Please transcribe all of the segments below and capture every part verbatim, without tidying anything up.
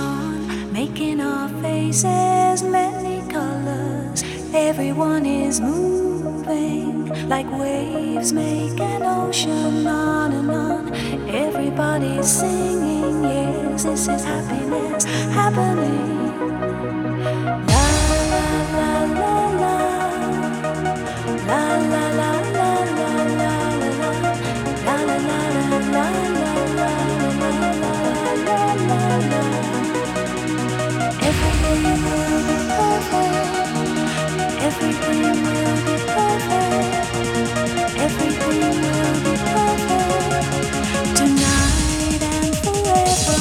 on, making our faces many colors. Everyone is moving like waves make an ocean on and on. Everybody's singing, yes, this is happiness happening. La la la la la, la la la la la la la, la la la la la la la la. Everything will be perfect. Everything will be perfect. Everything will be perfect tonight and forever.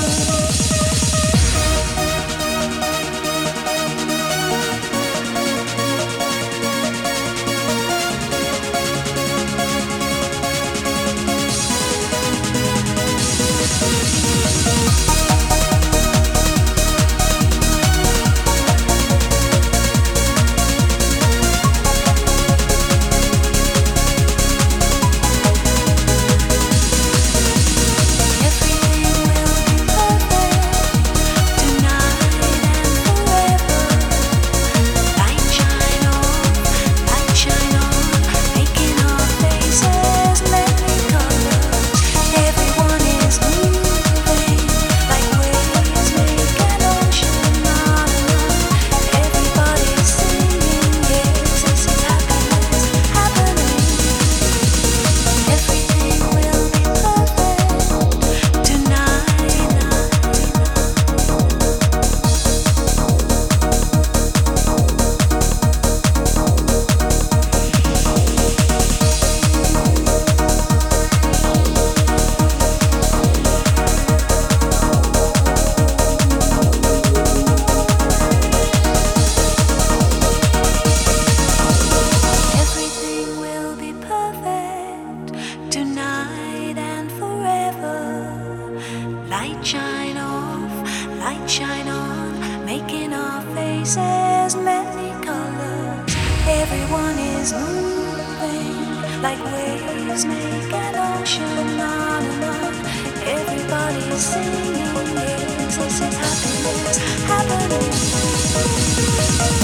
Light shine off, light shine on, making our faces many colors. Everyone is moving like waves make an ocean on and on. Everybody's singing, yes, this is happiness happening.